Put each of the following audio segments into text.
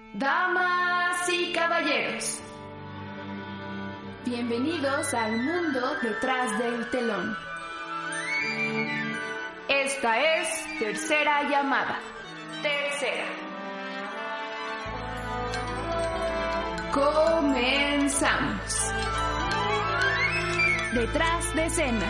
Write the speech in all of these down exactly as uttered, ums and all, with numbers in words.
Damas y caballeros, bienvenidos al mundo detrás del telón. Esta es Tercera Llamada. Tercera. Comenzamos. Detrás de escena.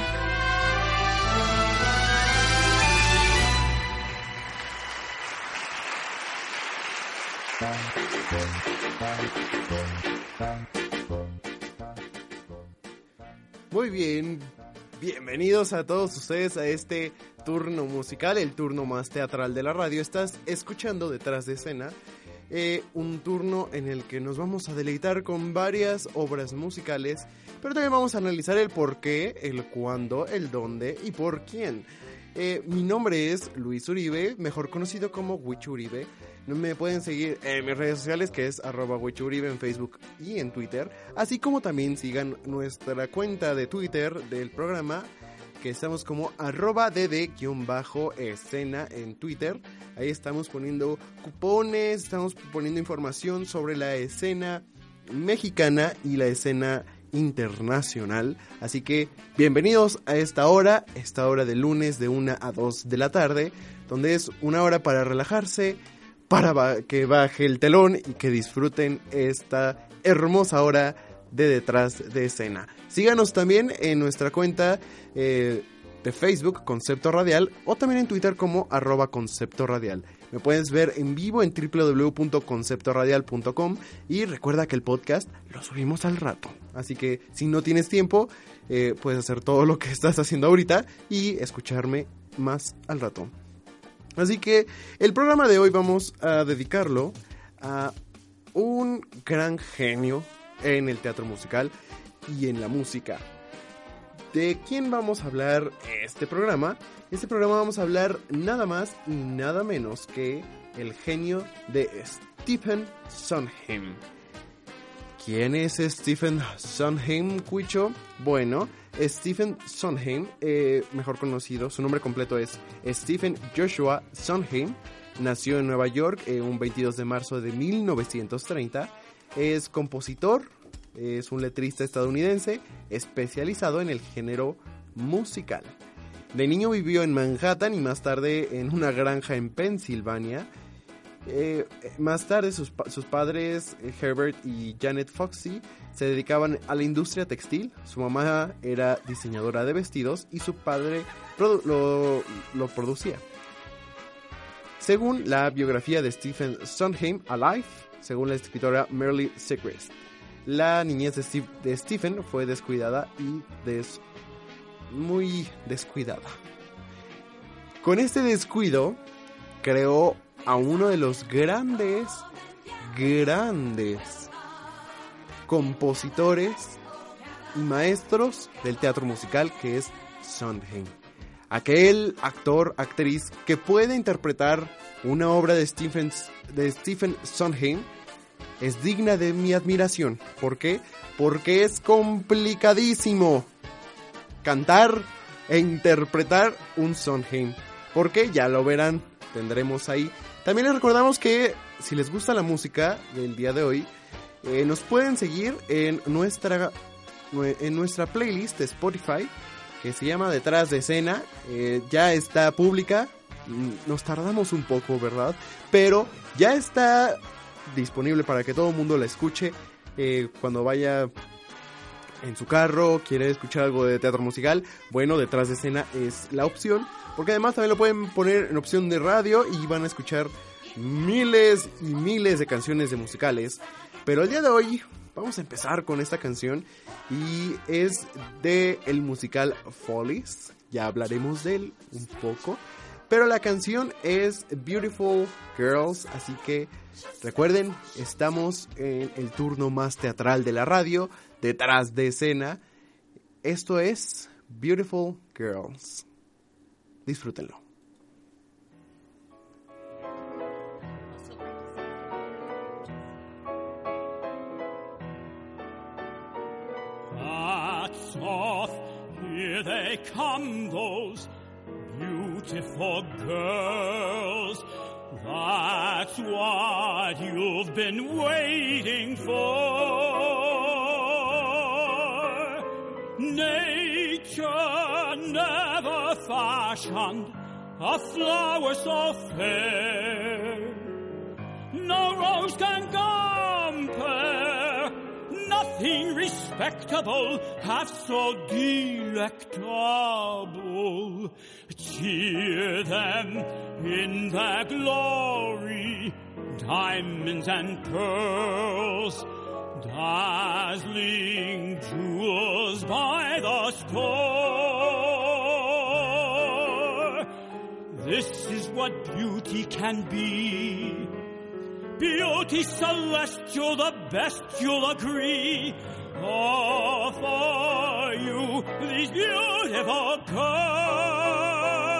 Muy bien, bienvenidos a todos ustedes a este turno musical, el turno más teatral de la radio. Estás escuchando Detrás de Escena, eh, un turno en el que nos vamos a deleitar con varias obras musicales, pero también vamos a analizar el por qué, el cuándo, el dónde y por quién. Eh, mi nombre es Luis Uribe, mejor conocido como Wicho Uribe. Me pueden seguir en mis redes sociales, que es arroba Wicho Uribe en Facebook y en Twitter, así como también sigan nuestra cuenta de Twitter del programa, que estamos como arroba dd-escena en Twitter. Ahí estamos poniendo cupones, estamos poniendo información sobre la escena mexicana y la escena internacional, así que bienvenidos a esta hora, esta hora de lunes de una a dos de la tarde, donde es una hora para relajarse, para ba- que baje el telón y que disfruten esta hermosa hora de Detrás de Escena. Síganos también en nuestra cuenta eh, de Facebook, Concepto Radial, o también en Twitter como arroba Concepto Radial. Me puedes ver en vivo en doble u doble u doble u punto concepto radial punto com y recuerda que el podcast lo subimos al rato. Así que si no tienes tiempo, eh, puedes hacer todo lo que estás haciendo ahorita y escucharme más al rato. Así que el programa de hoy vamos a dedicarlo a un gran genio en el teatro musical y en la música. ¿De quién vamos a hablar este programa? Este programa vamos a hablar nada más y nada menos que el genio de Stephen Sondheim. ¿Quién es Stephen Sondheim, Cuicho? Bueno, Stephen Sondheim, eh, mejor conocido, su nombre completo es Stephen Joshua Sondheim. Nació en Nueva York eh, un veintidós de marzo de mil novecientos treinta. Es compositor, es un letrista estadounidense especializado en el género musical. De niño vivió en Manhattan y más tarde en una granja en Pensilvania. Eh, más tarde sus, sus padres, Herbert y Janet Foxy, se dedicaban a la industria textil. Su mamá era diseñadora de vestidos y su padre produ- lo, lo producía. Según la biografía de Stephen Sondheim, Alive, según la escritora Merle Segrest, la niñez de, Steve, de Stephen fue descuidada y des, muy descuidada. Con este descuido creó a uno de los grandes, grandes compositores y maestros del teatro musical, que es Sondheim. Aquel actor, actriz que puede interpretar una obra de Stephen, de Stephen Sondheim es digna de mi admiración. ¿Por qué? Porque es complicadísimo cantar e interpretar un Sondheim. Porque ya lo verán, tendremos ahí. También les recordamos que si les gusta la música del día de hoy, eh, nos pueden seguir en nuestra, en nuestra playlist de Spotify, que se llama Detrás de Escena. Eh, ya está pública, nos tardamos un poco, ¿verdad? Pero ya está disponible para que todo el mundo la escuche eh, cuando vaya en su carro, quiere escuchar algo de teatro musical. Bueno, Detrás de Escena es la opción, porque además también lo pueden poner en opción de radio y van a escuchar miles y miles de canciones de musicales. Pero el día de hoy vamos a empezar con esta canción y es de el musical Follies. Ya hablaremos de él un poco, pero la canción es Beautiful Girls, así que recuerden, estamos en el turno más teatral de la radio, Detrás de Escena. Esto es Beautiful Girls. Disfrútenlo. Hats off, here they come, those beautiful girls. That's what you've been waiting for. Nature never fashioned a flower so fair. No rose can compare, nothing respectable half so delectable. Cheer them in their glory, diamonds and pearls, dazzling jewels by the score. This is what beauty can be. Beauty celestial, the best you'll agree. Oh, for you, these beautiful girls.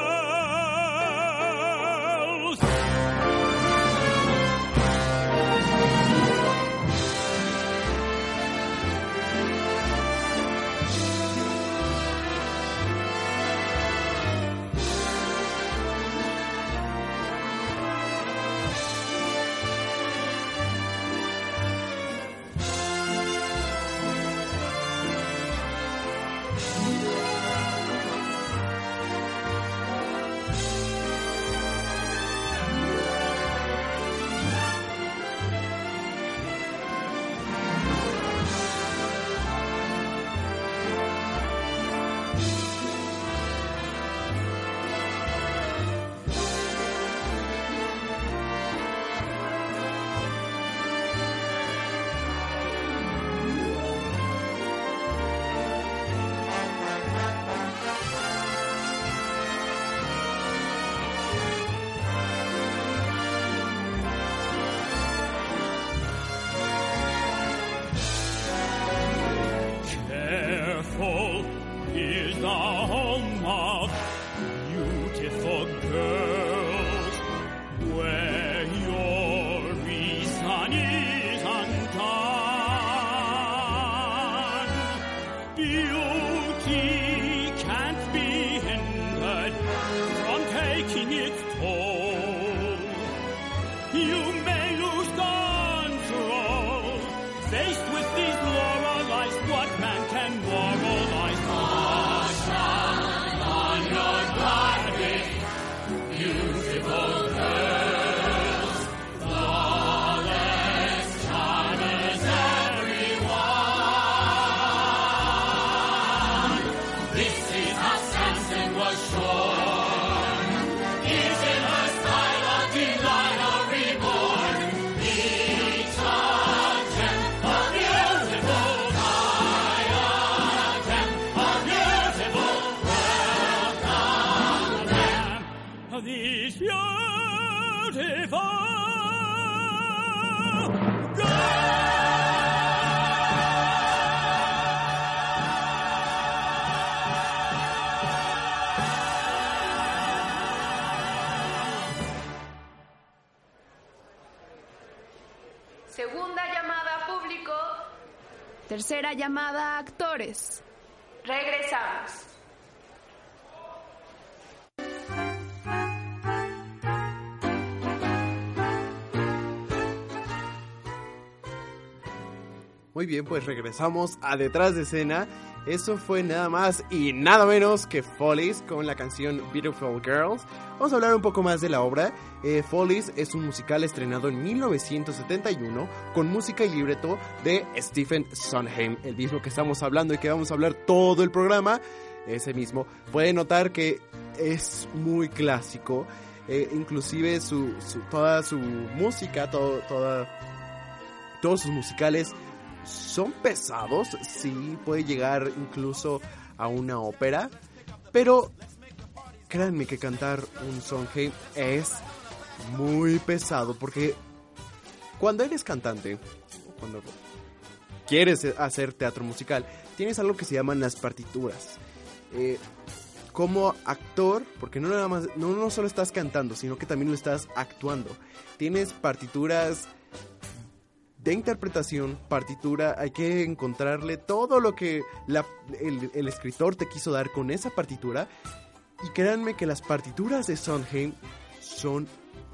Segunda llamada público. Tercera llamada actores. Regresamos. Muy bien, pues regresamos a Detrás de Escena. Eso fue nada más y nada menos que Follies con la canción Beautiful Girls. Vamos a hablar un poco más de la obra. Eh, Follies es un musical estrenado en mil novecientos setenta y uno con música y libreto de Stephen Sondheim, el mismo que estamos hablando y que vamos a hablar todo el programa. Ese mismo. Pueden notar que es muy clásico. Eh, inclusive su, su, toda su música, todo, toda, todos sus musicales son pesados, sí, puede llegar incluso a una ópera, pero créanme que cantar un Sondheim es muy pesado, porque cuando eres cantante, cuando quieres hacer teatro musical, tienes algo que se llaman las partituras. Eh, como actor, porque no nada más, no, no solo estás cantando, sino que también lo estás actuando. Tienes partituras de interpretación, partitura, hay que encontrarle todo lo que la, el, el escritor te quiso dar con esa partitura. Y créanme que las partituras de Sondheim son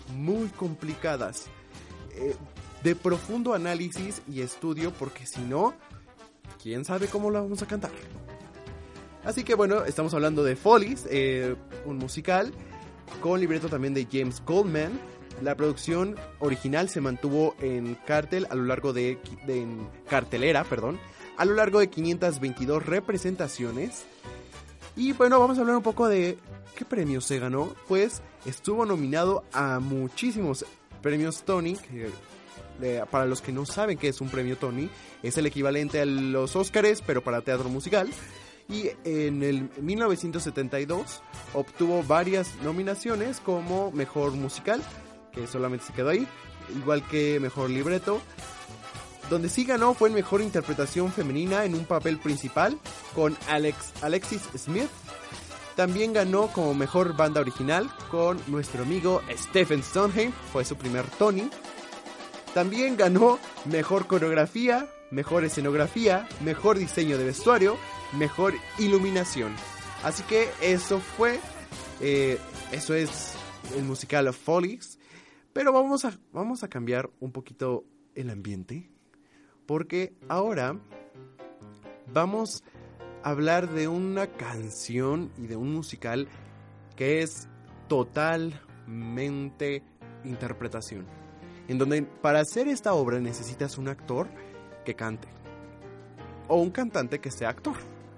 muy complicadas, eh, de profundo análisis y estudio, porque si no, quién sabe cómo la vamos a cantar. Así que bueno, estamos hablando de Follies, eh, un musical con libreto también de James Goldman. La producción original se mantuvo en cartel a lo largo de, de en cartelera, perdón, a lo largo de quinientas veintidós representaciones. Y bueno, vamos a hablar un poco de qué premios se ganó. Pues estuvo nominado a muchísimos premios Tony. Que, eh, para los que no saben qué es un premio Tony, es el equivalente a los Óscares, pero para teatro musical. Y en el mil novecientos setenta y dos obtuvo varias nominaciones como Mejor Musical, que solamente se quedó ahí, igual que Mejor Libreto. Donde sí ganó fue en Mejor Interpretación Femenina en un papel principal con Alex, Alexis Smith. También ganó como Mejor Banda Original con nuestro amigo Stephen Sondheim, fue su primer Tony. También ganó Mejor Coreografía, Mejor Escenografía, Mejor Diseño de Vestuario, Mejor Iluminación. Así que eso fue, eh, eso es el musical of Follies. Pero vamos a, vamos a cambiar un poquito el ambiente, porque ahora vamos a hablar de una canción y de un musical que es totalmente interpretación, en donde para hacer esta obra necesitas un actor que cante o un cantante que sea actor,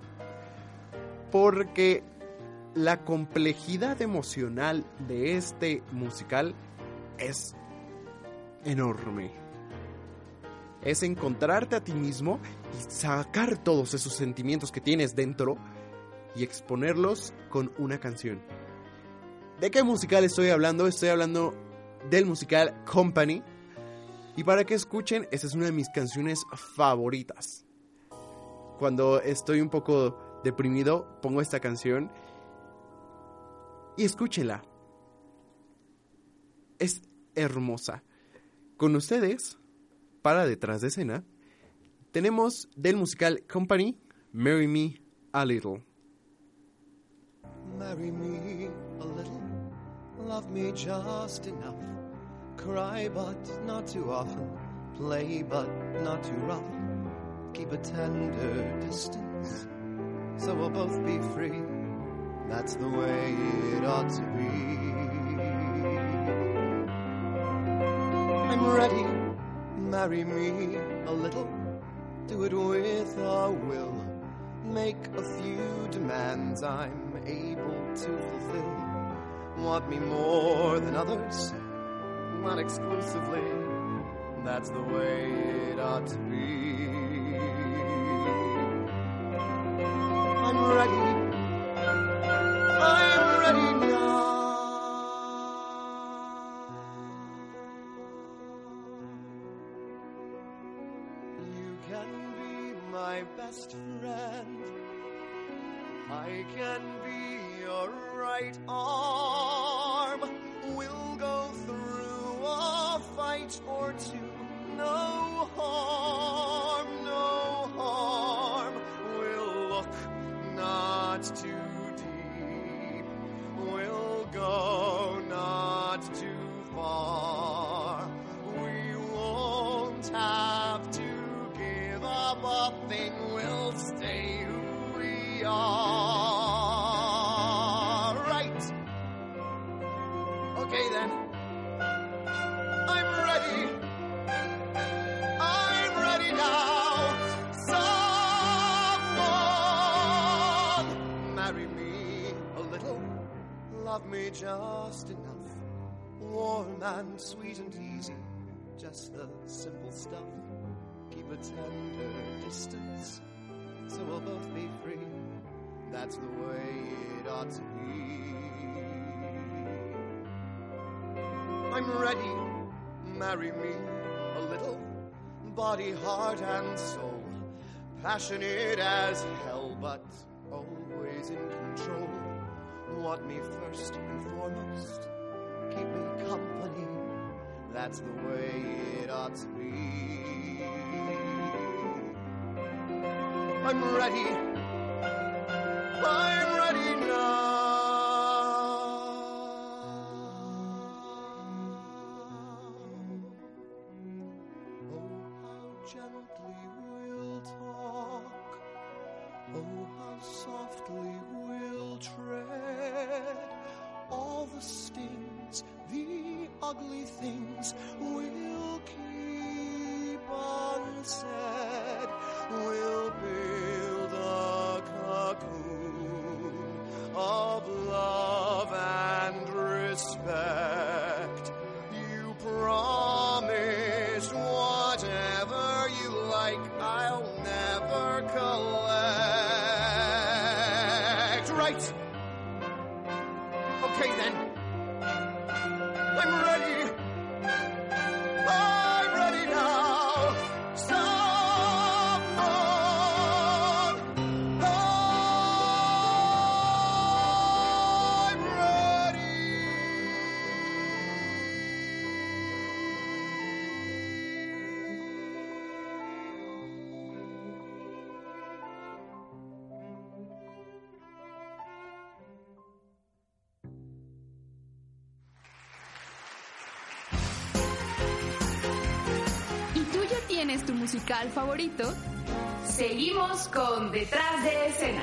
porque la complejidad emocional de este musical es enorme. Es encontrarte a ti mismo y sacar todos esos sentimientos que tienes dentro y exponerlos con una canción. ¿De qué musical estoy hablando? Estoy hablando del musical Company. Y para que escuchen, esta es una de mis canciones favoritas. Cuando estoy un poco deprimido, pongo esta canción y escúchenla. Es hermosa. Con ustedes, para Detrás de Escena, tenemos del musical Company, Marry Me a Little. Marry me a little, love me just enough, cry but not too often, play but not too rough, keep a tender distance, so we'll both be free, that's the way it ought to be. I'm ready, marry me a little, do it with a will, make a few demands I'm able to fulfill. Want me more than others, not exclusively, that's the way it ought to be. I'm ready, I'm ready now. You can be my best friend, I can be your right arm. We'll go through a fight or two. No harm, no harm. We'll look not too deep. We'll go not too far. We won't have to give up a thing. We'll stay who we are. Right. Okay then. I'm ready. I'm ready now. Someone marry me a little, love me just enough, warm and sweet and easy, just the simple stuff. Keep a tender distance, so we'll both be free. That's the way it ought to be. I'm ready, marry me a little, body, heart and soul, passionate as hell, but always in control. Want me first and foremost, keep me company, that's the way it ought to be. I'm ready, I'm ready now. gently we'll talk. Oh, how softly we'll tread. All the stings, the ugly things we'll keep unsaid. We'll build a cocoon of love and respect. You promised whatever you like, I'll never collect. Right. Okay then. I'm ready. I'm ready now. Someone. I'm ready. ¿Y tú ya tienes tu musical favorito? Seguimos con Detrás de Escena.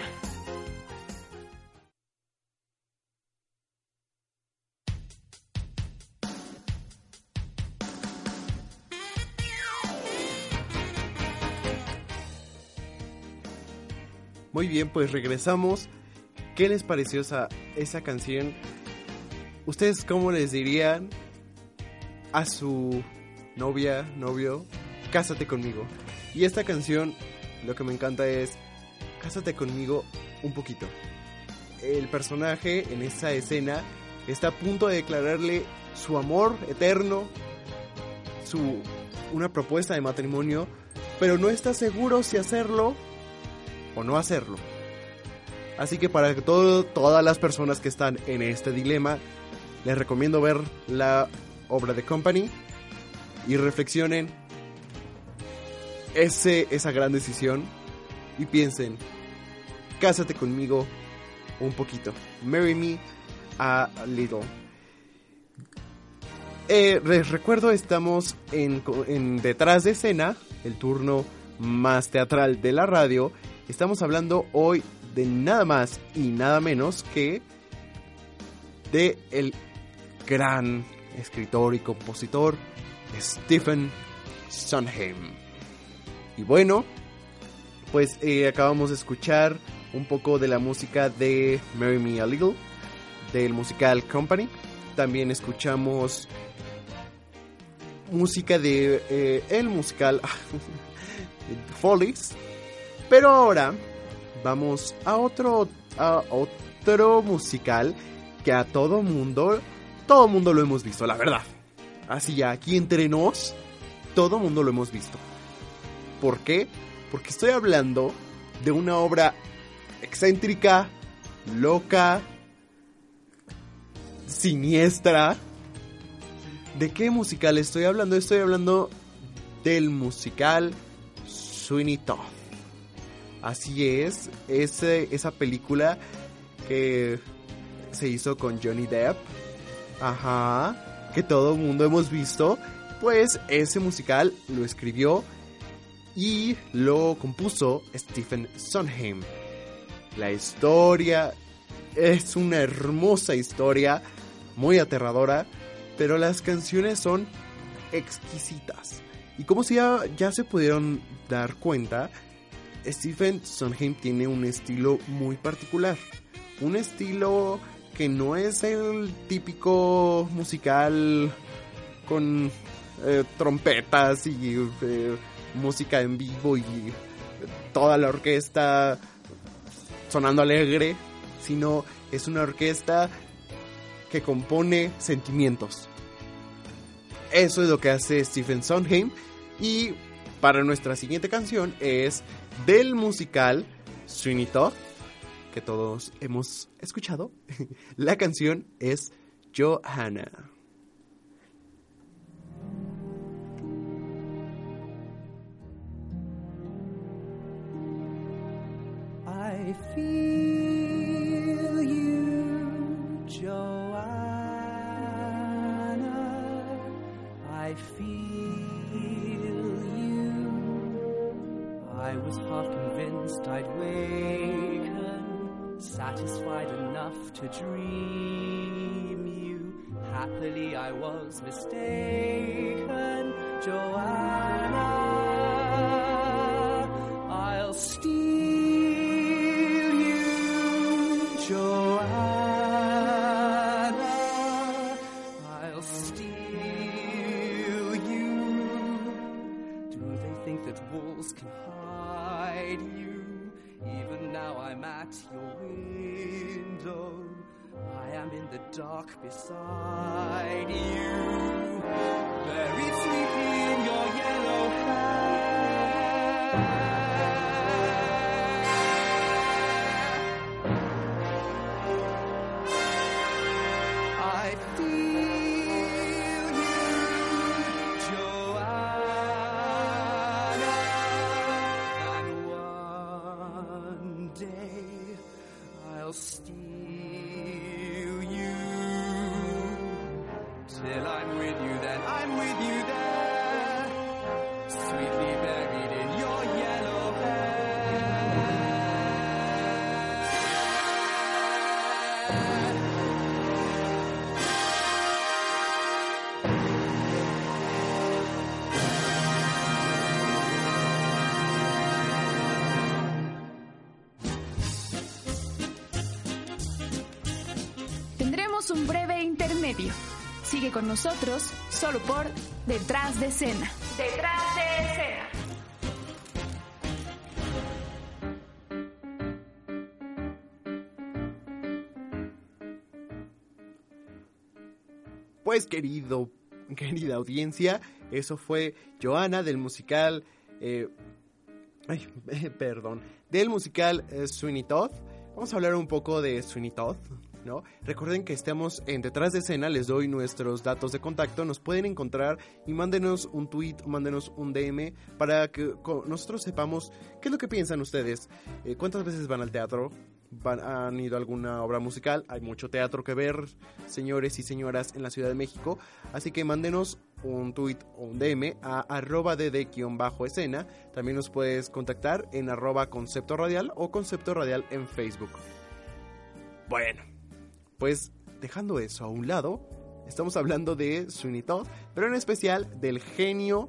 Muy bien, pues regresamos. ¿Qué les pareció esa, esa canción? ¿Ustedes cómo les dirían a su novia, novio? Cásate conmigo. Y esta canción, lo que me encanta es cásate conmigo un poquito. El personaje en esa escena está a punto de declararle su amor eterno, su una propuesta de matrimonio, pero no está seguro si hacerlo o no hacerlo. Así que para todo, todas las personas que están en este dilema, les recomiendo ver la obra de Company y reflexionen ese, esa gran decisión y piensen, cásate conmigo un poquito, marry me a little. Eh, les recuerdo, estamos en, en Detrás de Escena, el turno más teatral de la radio. Estamos hablando hoy de nada más y nada menos que de el gran escritor y compositor Stephen Sondheim. Y bueno, pues eh, acabamos de escuchar un poco de la música de Marry Me a Little, del musical Company. También escuchamos música de eh, el musical Follies. Pero ahora vamos a otro a otro musical que a todo mundo, todo mundo lo hemos visto, la verdad. Así ya, aquí entre nos, todo mundo lo hemos visto. ¿Por qué? Porque estoy hablando de una obra excéntrica, loca, siniestra. ¿De qué musical estoy hablando? Estoy hablando del musical Sweeney Todd. Así es, ese, esa película que se hizo con Johnny Depp, ajá, que todo el mundo hemos visto, pues ese musical lo escribió y lo compuso Stephen Sondheim. La historia es una hermosa historia, muy aterradora, pero las canciones son exquisitas. Y como si ya, ya se pudieron dar cuenta, Stephen Sondheim tiene un estilo muy particular. Un estilo que no es el típico musical con eh, trompetas y eh, música en vivo y toda la orquesta sonando alegre, sino es una orquesta que compone sentimientos. Eso es lo que hace Stephen Sondheim. Y para nuestra siguiente canción es del musical Sweeney Todd, que todos hemos escuchado. La canción es Johanna. I feel you, Joanna. I feel you was half convinced I'd waken, satisfied enough to dream you. Happily I was mistaken, Joanna. I'll steal you, Joanna. I'll steal you. Do they think that wolves can hide you? Even now I'm at your window. I am in the dark beside you, buried sleeping in your yellow hair. I feel you, Joanna, and one day I'll steal you. Till I'm with you, then I'm with you there, sweetly buried in your yellow hair. Tendremos un breve intermedio. Sigue con nosotros solo por Detrás de Escena. Detrás de escena. Pues querido, querida audiencia, eso fue Joanna del musical, eh, ay, eh, perdón, del musical eh, Sweeney Todd. Vamos a hablar un poco de Sweeney Todd, ¿no? Recuerden que estamos en Detrás de Escena, les doy nuestros datos de contacto, nos pueden encontrar y mándenos un tweet, mándenos un D M para que nosotros sepamos qué es lo que piensan ustedes, eh, cuántas veces van al teatro, van, han ido a alguna obra musical, hay mucho teatro que ver, señores y señoras, en la Ciudad de México, así que mándenos un tweet o un D M a arroba dd-escena, también nos puedes contactar en arroba concepto radial o concepto radial en Facebook. Bueno, pues dejando eso a un lado, estamos hablando de Sweeney Todd, pero en especial del genio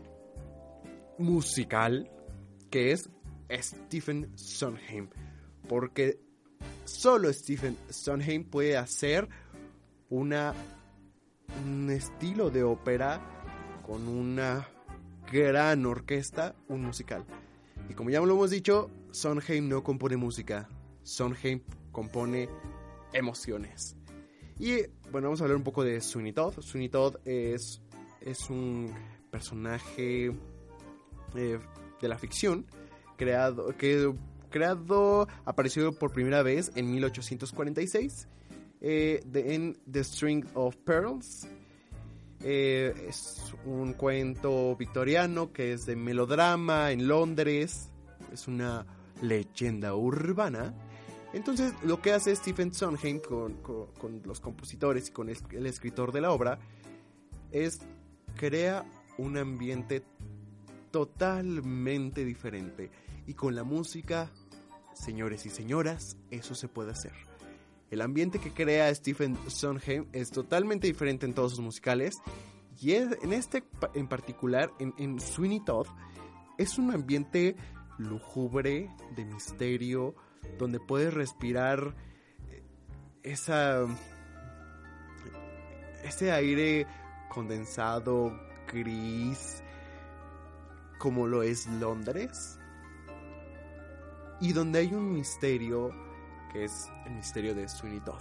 musical que es Stephen Sondheim, porque solo Stephen Sondheim puede hacer una, un estilo de ópera con una gran orquesta, un musical. Y como ya lo hemos dicho, Sondheim no compone música, Sondheim compone emociones. Y bueno, vamos a hablar un poco de Sweeney Todd. Sweeney Todd es, es un personaje eh, de la ficción creado, que creado, apareció por primera vez en mil ochocientos cuarenta y seis eh, de, en The String of Pearls. Eh, es un cuento victoriano que es de melodrama en Londres, es una leyenda urbana. Entonces lo que hace Stephen Sondheim con, con, con los compositores y con el, el escritor de la obra es crea un ambiente totalmente diferente, y con la música, señores y señoras, eso se puede hacer. El ambiente que crea Stephen Sondheim es totalmente diferente en todos sus musicales, y es, en este en particular, en, en Sweeney Todd, es un ambiente lúgubre, de misterio, donde puedes respirar esa ese aire condensado, gris, como lo es Londres, y donde hay un misterio que es el misterio de Sweeney Todd.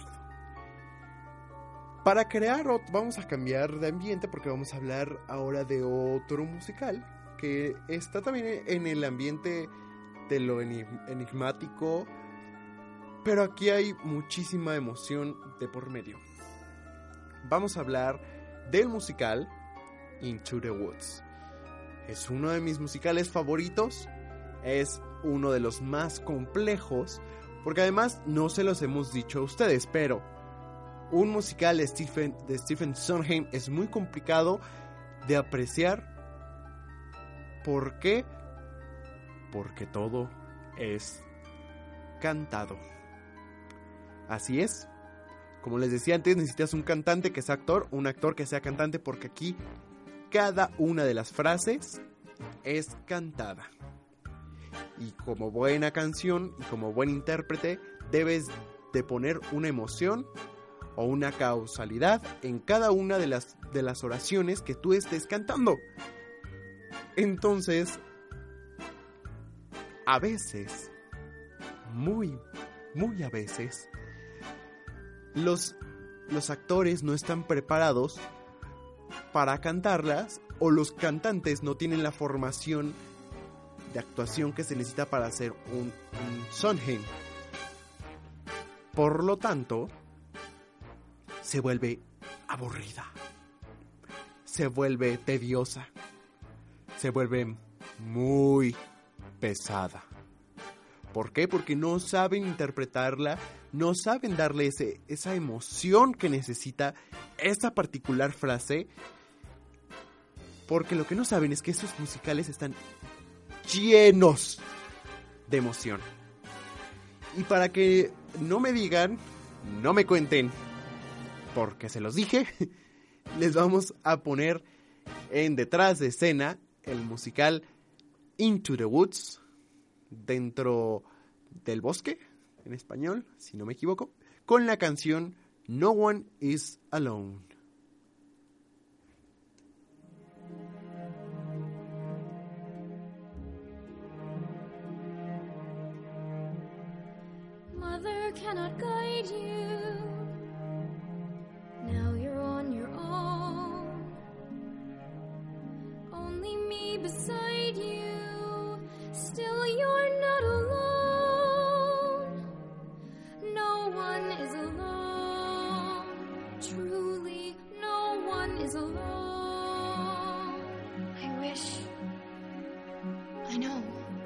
Para crear, vamos a cambiar de ambiente porque vamos a hablar ahora de otro musical que está también en el ambiente de lo enigmático, pero aquí hay muchísima emoción de por medio. Vamos a hablar del musical Into the Woods. Es uno de mis musicales favoritos, es uno de los más complejos, porque además no se los hemos dicho a ustedes, pero un musical de Stephen, de Stephen Sondheim es muy complicado de apreciar. ¿Por qué? porque todo es cantado. Así es. Como les decía antes, necesitas un cantante que sea actor, un actor que sea cantante, porque aquí cada una de las frases es cantada. Y como buena canción y como buen intérprete, debes de poner una emoción o una causalidad en cada una de las, de las oraciones que tú estés cantando. Entonces, a veces, muy, muy a veces, los, los actores no están preparados para cantarlas, o los cantantes no tienen la formación de actuación que se necesita para hacer un, un Sondheim. Por lo tanto, se vuelve aburrida, se vuelve tediosa, se vuelve muy pesada. ¿Por qué? Porque no saben interpretarla, no saben darle ese, esa emoción que necesita esa particular frase, porque lo que no saben es que esos musicales están llenos de emoción. Y para que no me digan, no me cuenten, porque se los dije, les vamos a poner en detrás de escena el musical Into the Woods, dentro del bosque, en español, si no me equivoco, con la canción No One Is Alone. Mother cannot guide you. Now you're on your own. Only me beside you. Still you're not alone. No one is alone. Truly, no one is alone. I wish. I know.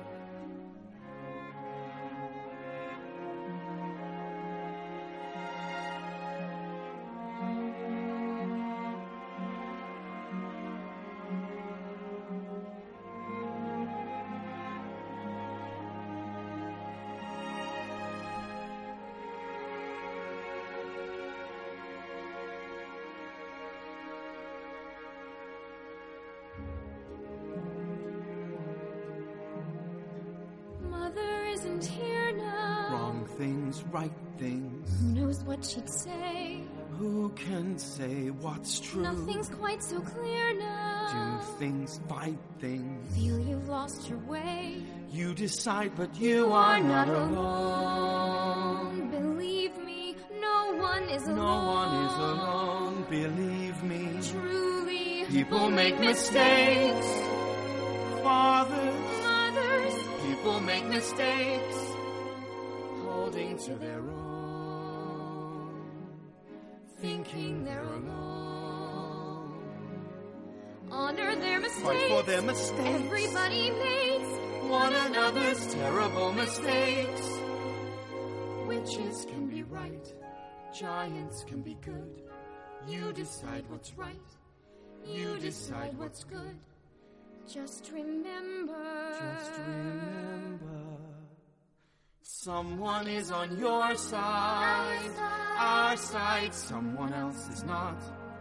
Mother isn't here now. Wrong things, right things. Who knows what she'd say? Who can say what's true? Nothing's quite so clear now. Do things, fight things. Feel you've lost your way. You decide, but you are not alone. Believe me, no one is alone. No one is alone, believe me. Truly, People make mistakes. Fathers, mothers, people make mistakes. Holding to their own. Thinking they're alone. honor their mistakes. Fight for their mistakes. Everybody makes One another's terrible mistakes. Witches can be right. Giants can be good. You decide what's right. You decide what's good. Just remember. Just remember. Someone is on your side. Our side. Our side. Someone else is not.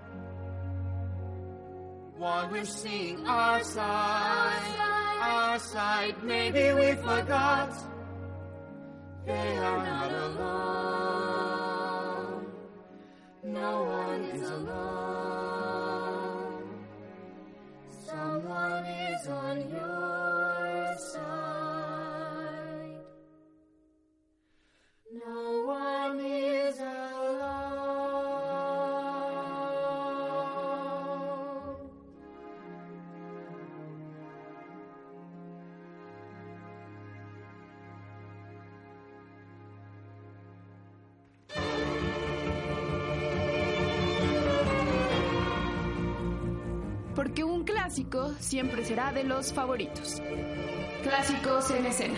While we're seeing our side. Our side. Maybe we forgot. They are not alone. No one is alone. Someone is on your side. No one is alone. Porque un clásico siempre será de los favoritos. Clásicos en escena.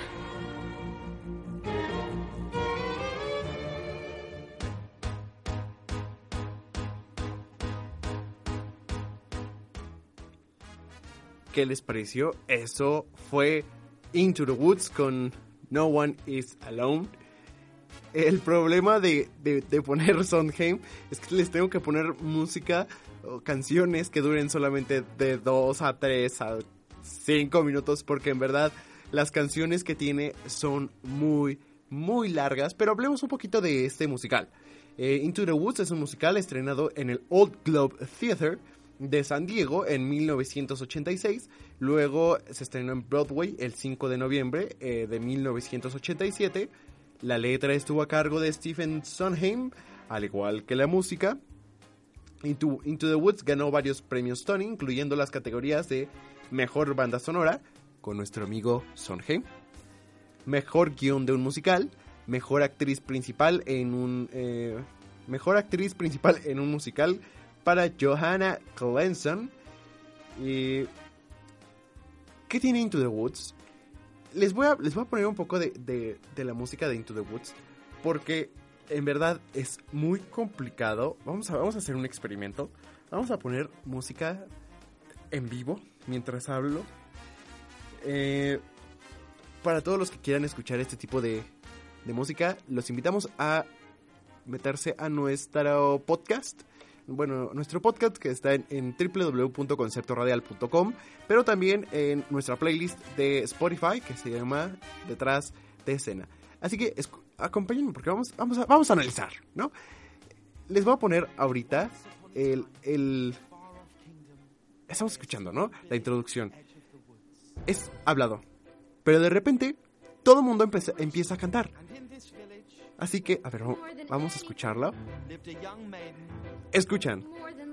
¿Qué les pareció? Eso fue Into the Woods con No One Is Alone. El problema de, de, de poner Sondheim es que les tengo que poner música o canciones que duren solamente de dos a tres a cinco minutos, porque en verdad las canciones que tiene son muy, muy largas. Pero hablemos un poquito de este musical. Eh, Into the Woods es un musical estrenado en el Old Globe Theatre de San Diego en mil novecientos ochenta y seis. Luego se estrenó en Broadway el cinco de noviembre eh, de mil novecientos ochenta y siete. La letra estuvo a cargo de Stephen Sondheim, al igual que la música. Into, Into the Woods ganó varios premios Tony, incluyendo las categorías de Mejor Banda Sonora, con nuestro amigo Sondheim, Mejor Guión de un Musical, Mejor Actriz Principal en un eh, Mejor Actriz Principal en un Musical para Johanna Clenson. Y ¿qué tiene Into the Woods? Les voy a, les voy a poner un poco de, de, de la música de Into the Woods, porque en verdad es muy complicado. Vamos a, vamos a hacer un experimento. Vamos a poner música en vivo mientras hablo. Eh, para todos los que quieran escuchar este tipo de, de música, los invitamos a meterse a nuestro podcast. Bueno, nuestro podcast que está en, en doble u doble u doble u punto concepto radial punto com, pero también en nuestra playlist de Spotify que se llama Detrás de Escena. Así que escu- acompáñenme porque vamos, vamos, a, vamos a analizar, ¿no? Les voy a poner ahorita el, el... Estamos escuchando, ¿no? La introducción. Es hablado, pero de repente todo el mundo empieza, empieza a cantar. Así que, a ver, vamos a escucharlo. Escuchan.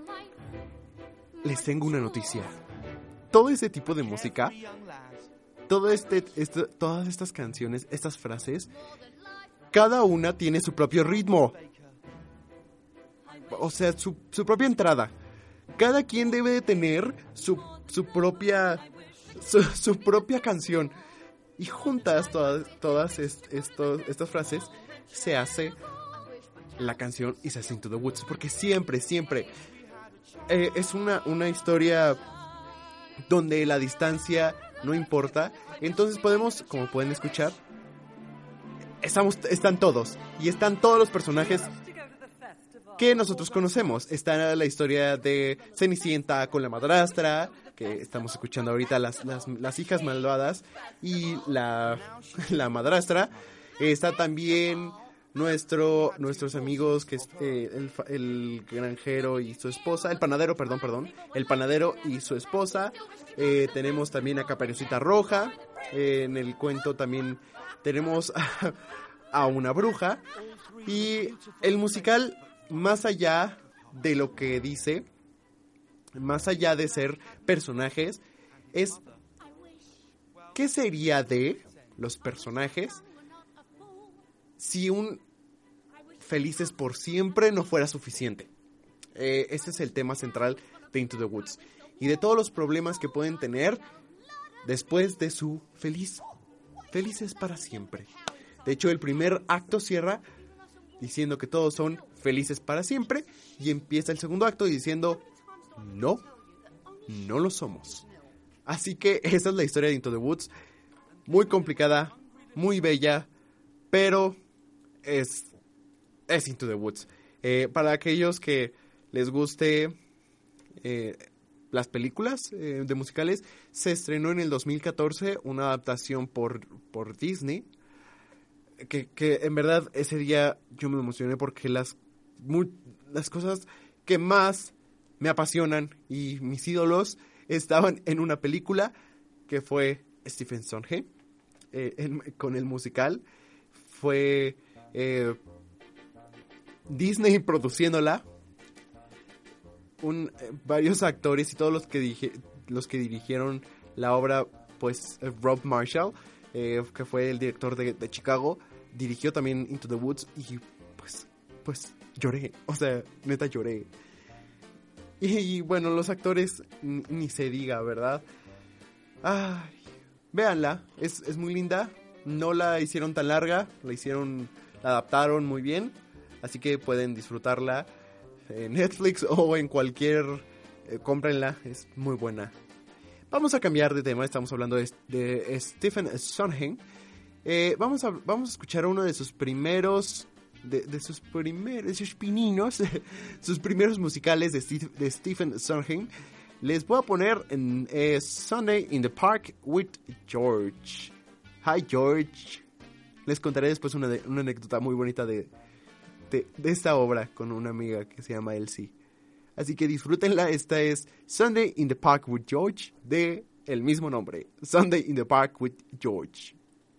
Les tengo una noticia. Todo ese tipo de música, todo este, este, todas estas canciones, estas frases, cada una tiene su propio ritmo. O sea, su, su propia entrada. Cada quien debe de tener su, su propia su, su propia canción. Y juntas todas, todas est, estos, estas frases se hace la canción y se hace Into the Woods. Porque siempre, siempre eh, es una, una historia donde la distancia no importa. Entonces podemos, como pueden escuchar, estamos, están todos. Y están todos los personajes que nosotros conocemos. Está la historia de Cenicienta con la madrastra, que estamos escuchando ahorita, las, las, las hijas malvadas y la, la madrastra. Está también nuestro, nuestros amigos, que es eh, el, el granjero y su esposa, el panadero, perdón, perdón, el panadero y su esposa. Eh, tenemos también a Caperucita Roja. Eh, en el cuento también tenemos a, a una bruja. Y el musical, más allá de lo que dice, más allá de ser personajes, es ¿qué sería de los personajes si un Felices por Siempre no fuera suficiente? Eh, este es el tema central de Into the Woods y de todos los problemas que pueden tener después de su feliz, felices para siempre. De hecho, el primer acto cierra diciendo que todos son felices para siempre y empieza el segundo acto diciendo no, no lo somos. Así que esa es la historia de Into the Woods. Muy complicada, muy bella, pero es, es Into the Woods. Eh, para aquellos que les guste eh, las películas eh, de musicales, se estrenó en el dos mil catorce una adaptación por, por Disney. Que, que en verdad ese día yo me emocioné porque las, muy, las cosas que más me apasionan y mis ídolos estaban en una película que fue Stephen Sondheim eh, en, con el musical. Fue eh, Disney produciéndola, un, eh, varios actores y todos los que, dije, los que dirigieron la obra, pues eh, Rob Marshall, eh, que fue el director de, de Chicago, dirigió también Into the Woods y pues, pues lloré, o sea, neta lloré. Y, y bueno, los actores n- ni se diga, ¿verdad? Ay, véanla, es, es muy linda, no la hicieron tan larga, la hicieron, la adaptaron muy bien, así que pueden disfrutarla en Netflix o en cualquier, eh, cómprenla, es muy buena. Vamos a cambiar de tema, estamos hablando de, de Stephen Sondheim. Eh, vamos, a, vamos a escuchar uno de sus primeros, de, de sus primeros, de sus pininos, sus primeros musicales de, Steve, de Stephen Sondheim. Les voy a poner en eh, Sunday in the Park with George. Hi George. Les contaré después una, de, una anécdota muy bonita de, de, de esta obra con una amiga que se llama Elsie. Así que disfrútenla. Esta es Sunday in the Park with George, de el mismo nombre. Sunday in the Park with George.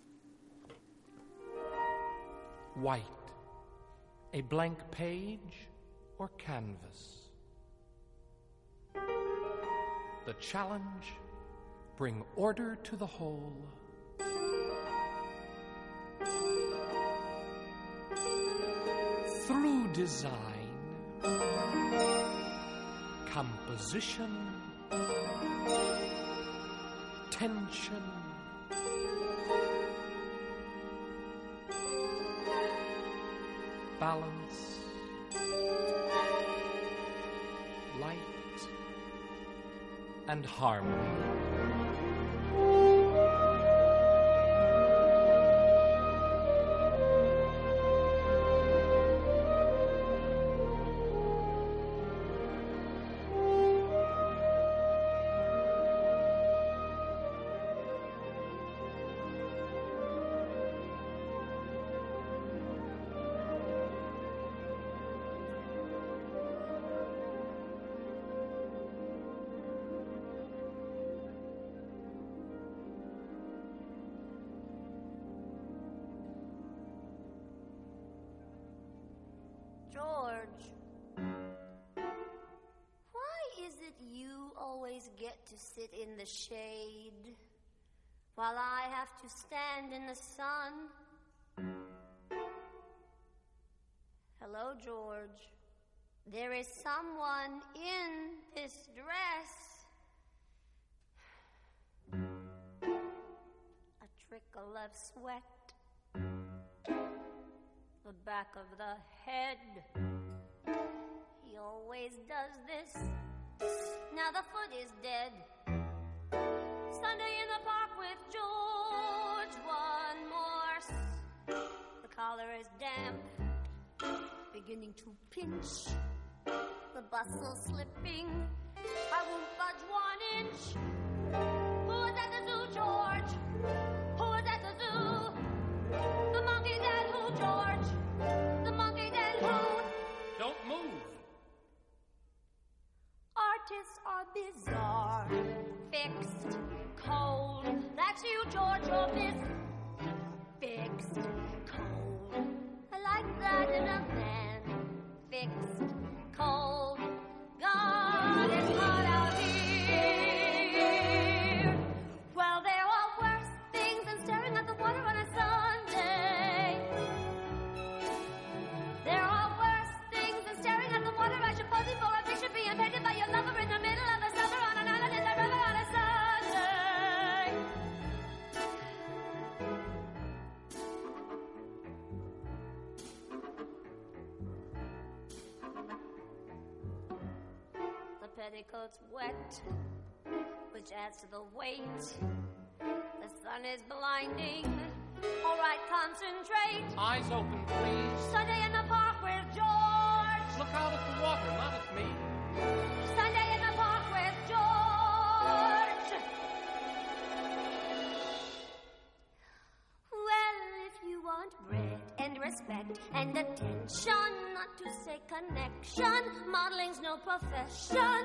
White, a blank page or canvas. The challenge, bring order to the whole. Through design, composition, tension, balance, light, and harmony. George, why is it you always get to sit in the shade while I have to stand in the sun? Hello, George. There is someone in this dress. A trickle of sweat. The back of the head. He always does this. Now the foot is dead. Sunday in the park with George. One more. The collar is damp, beginning to pinch. The bustle slipping. I won't budge one inch. Who was at the zoo, George? Who was at the zoo? The monkey that who, George? The monkey that who? Don't move. Artists are bizarre, fixed, cold. That's you, George, you're this fixed, cold. I like that in a man, fixed, cold. God, it's hot out here. Well, there are worse things than staring at the water on a Sunday. There are worse things than staring at the water as you're posing for a picture being painted by your lover in the middle of the summer on an island in the river on a Sunday. The petticoat's wet, which adds to the weight. The sun is blinding. All right, concentrate. Eyes open, please. Sunday in the park with George. Look out at the water, not at me. Sunday in the park with George. Well, if you want bread and respect and attention, not to say connection, modeling's no profession.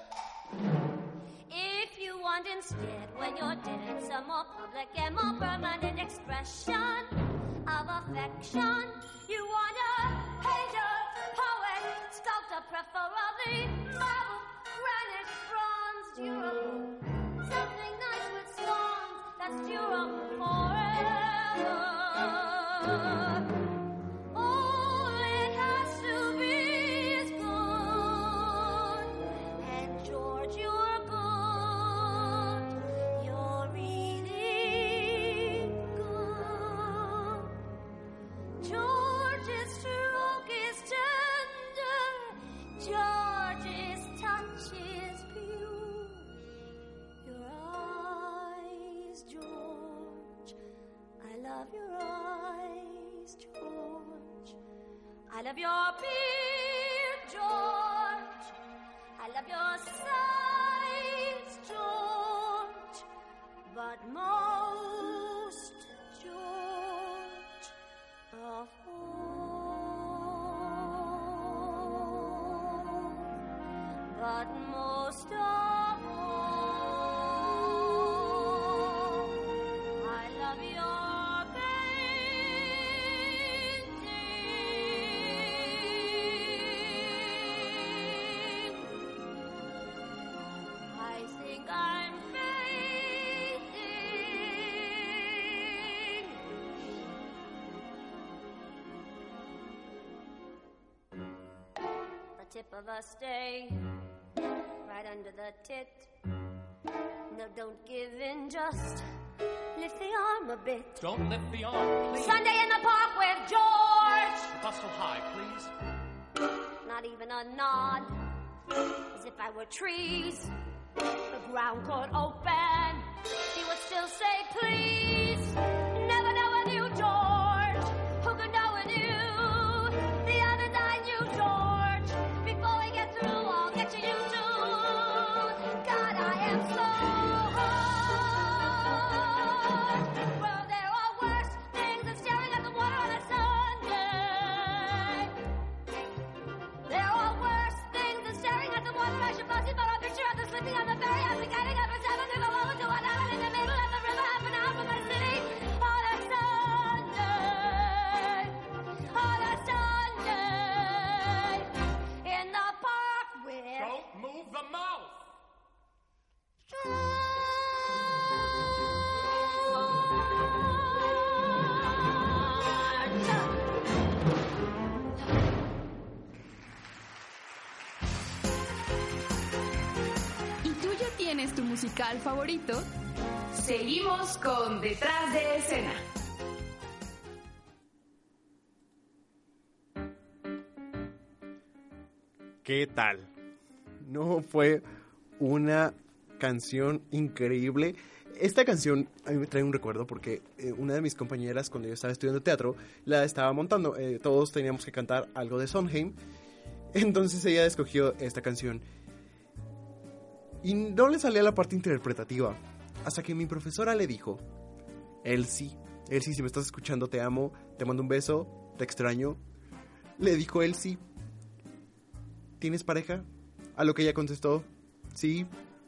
If you want instead, when you're dead, some more public and more permanent expression of affection, you want a painter, poet, sculptor, preferably marble, granite, bronze, durable, something nice with swans that's durable forever. All it has to be is good, and George, you're good. You're really good. George's stroke is tender. George's touch is pure. love your eyes, George. I love your beard, George. I love your sighs, George. But most, George, of all, but most of all, I love your painting. I think I'm fading. The tip of a stay, right under the tit. No, don't give in, just lift the arm a bit. Don't lift the arm, please. Sunday in the park with George. Hustle high, please. Not even a nod, as if I were trees. The ground could open, he would still say please. Never know with you, George. Who could know with you? The others I knew, George. Before we get through, I'll get to you too. God, I am so hard. Well, there are worse things than staring at the water on a Sunday. There are worse things than staring at the water. I should fussy, but a picture of the sleeping on the ferry. I'll be getting up at seven to go over to one island in the middle of the river, half an hour from my city on a Sunday. On a Sunday in the park with. Don't move the mouth. ¿Y tú ya tienes tu musical favorito? Seguimos con Detrás de Escena. ¿Qué tal? No fue una canción increíble. Esta canción a mí me trae un recuerdo porque eh, una de mis compañeras cuando yo estaba estudiando teatro la estaba montando. Eh, todos teníamos que cantar algo de Sondheim. Entonces ella escogió esta canción. Y no le salía la parte interpretativa. Hasta que mi profesora le dijo: Elsie, Elsie, si me estás escuchando, te amo, te mando un beso, te extraño. Le dijo Elsie: ¿tienes pareja? A lo que ella contestó: sí.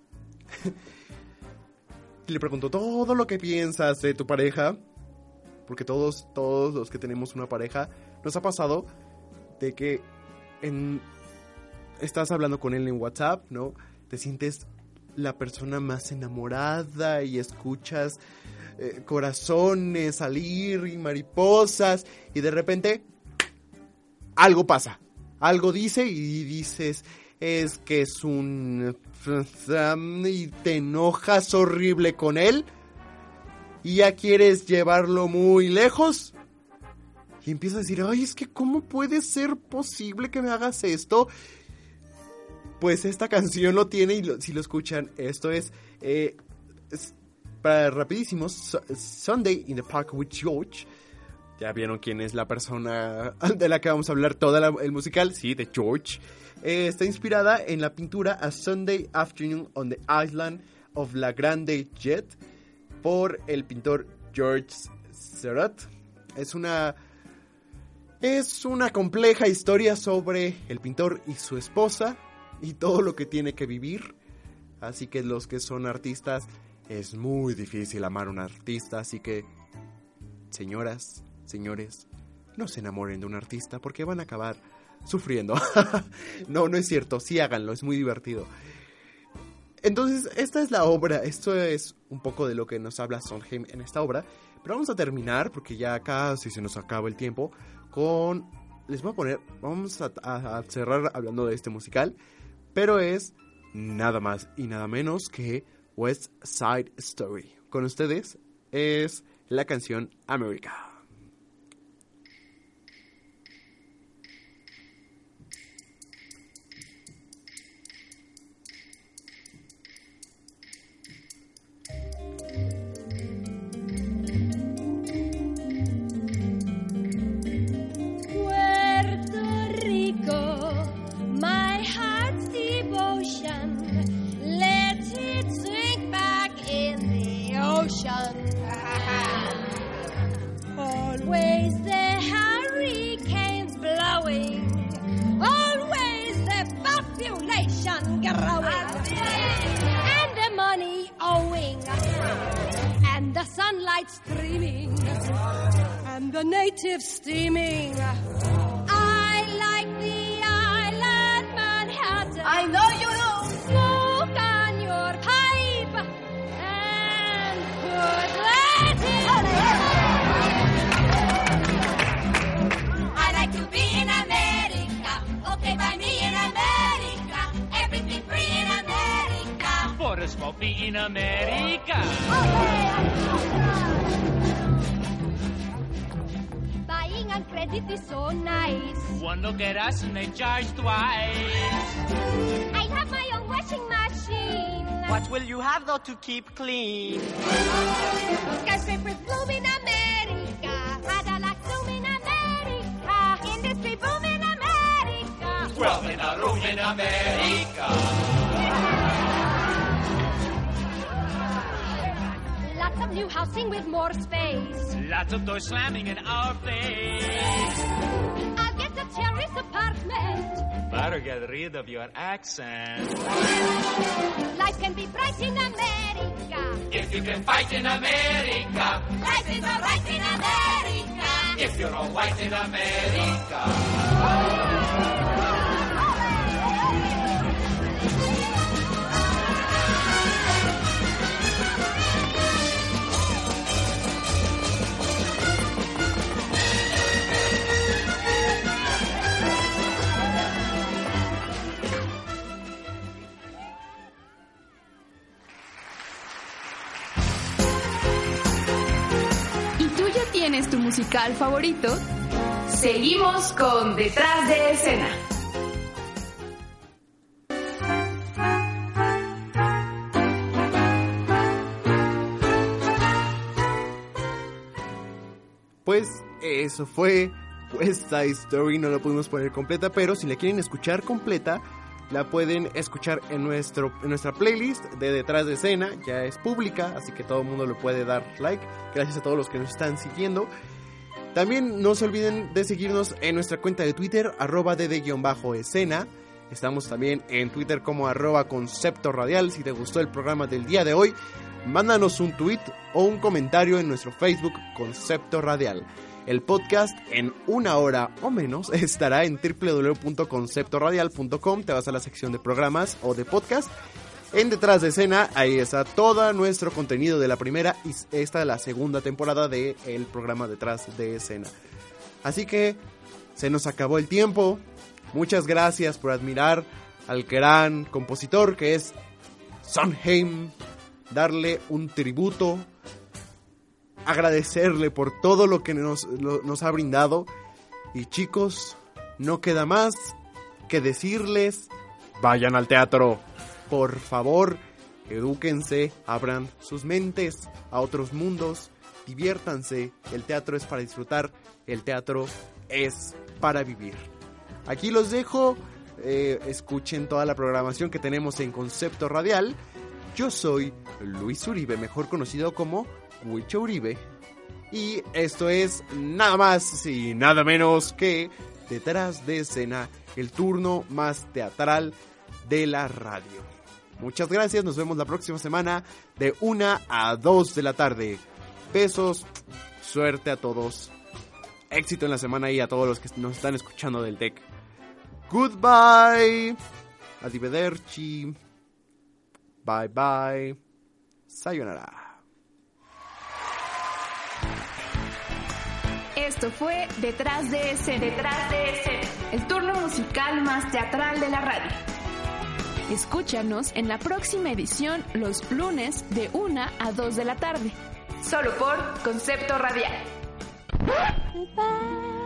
Y le preguntó todo lo que piensas de tu pareja. Porque todos, todos los que tenemos una pareja, nos ha pasado de que en, estás hablando con él en WhatsApp, ¿no? Te sientes la persona más enamorada y escuchas eh, corazones salir y mariposas. Y de repente, algo pasa. Algo dice y dices, es que es un... y te enojas horrible con él y ya quieres llevarlo muy lejos y empiezas a decir, ay, es que ¿cómo puede ser posible que me hagas esto? Pues esta canción lo tiene y lo, si lo escuchan, esto es, eh, es para rapidísimo, Sunday in the Park with George. Ya vieron quién es la persona de la que vamos a hablar todo el musical, sí, de George. Eh, está inspirada en la pintura A Sunday Afternoon on the Island of La Grande Jet por el pintor George Seurat. Es una, es una compleja historia sobre el pintor y su esposa y todo lo que tiene que vivir. Así que los que son artistas, es muy difícil amar a un artista, así que, señoras, señores, no se enamoren de un artista porque van a acabar sufriendo. No, no es cierto, sí háganlo, es muy divertido. Entonces, esta es la obra, esto es un poco de lo que nos habla Sondheim en esta obra, pero vamos a terminar, porque ya casi se nos acaba el tiempo, con... Les voy a poner, vamos a, a, a cerrar hablando de este musical, pero es nada más y nada menos que West Side Story. Con ustedes es la canción America. ocean. Always the hurricanes blowing, always the population growing, and the money owing, and the sunlight streaming, and the natives steaming. I like the island Manhattan. I know you do. Smoke on your pipe and put that in. I like to be in America. Okay, by me in America. Everything free in America. For a smoke me in America. Buying on credit is so nice. One look at us and they charge twice. I have my own washing machine. What will you have though to keep clean? Skyscrapers bloom in America. Cadillacs zoom in America. Industry boom in America. Twelve in a room in America. Lots of new housing with more space. Lots of doors slamming in our face. I'll get a terrace apartment. Better get rid of your accent. Life can be bright in America. If you can fight in America. Life is alright in America. If you're all white in America. ¿Tienes tu musical favorito? Seguimos con Detrás de Escena. Pues eso fue West Side Story, no la pudimos poner completa, pero si la quieren escuchar completa, la pueden escuchar en, nuestro, en nuestra playlist de Detrás de Escena. Ya es pública, así que todo el mundo le puede dar like. Gracias a todos los que nos están siguiendo. También no se olviden de seguirnos en nuestra cuenta de Twitter, arroba dd-escena. Estamos también en Twitter como arroba concepto radial. Si te gustó el programa del día de hoy, mándanos un tweet o un comentario en nuestro Facebook Concepto Radial. El podcast en una hora o menos estará en doble u doble u doble u punto concepto radial punto com. Te vas a la sección de programas o de podcast. En Detrás de Escena, ahí está todo nuestro contenido de la primera y esta de la segunda temporada del programa Detrás de Escena. Así que se nos acabó el tiempo. Muchas gracias por admirar al gran compositor que es Sondheim. Darle un tributo. Agradecerle por todo lo que nos, lo, nos ha brindado. Y chicos, no queda más que decirles: vayan al teatro. Por favor, edúquense, abran sus mentes a otros mundos, diviértanse. El teatro es para disfrutar, el teatro es para vivir. Aquí los dejo, eh, escuchen toda la programación que tenemos en Concepto Radial. Yo soy Luis Uribe, mejor conocido como Huicho Uribe. Y esto es nada más y nada menos que Detrás de Escena, el turno más teatral de la radio. Muchas gracias, nos vemos la próxima semana de una a dos de la tarde. Besos, suerte a todos. Éxito en la semana y a todos los que nos están escuchando del T E C. Goodbye. Arrivederci. Bye bye. Sayonara. Esto fue Detrás de Escena. Detrás de Escena, el turno musical más teatral de la radio. Escúchanos en la próxima edición los lunes de una a dos de la tarde. solo por Concepto Radial. Bye.